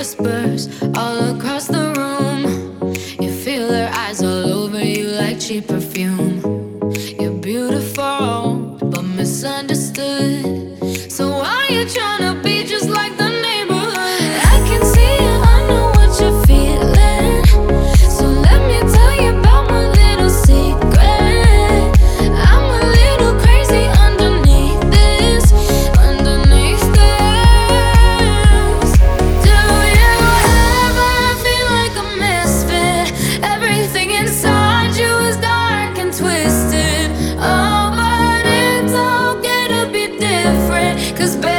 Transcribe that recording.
whispers all across the room. You feel their eyes all over you like cheap perfume. You're beautiful, but misunderstood. So why you tryna be just like the neighborhood? I can see it, I know what you're feeling. So let me tell you about my little secret. I'm a little crazy underneath this, underneath this. Do you ever feel like a misfit? Everything inside you is dark and twisted. Oh, but it's okay to be different, 'cause baby,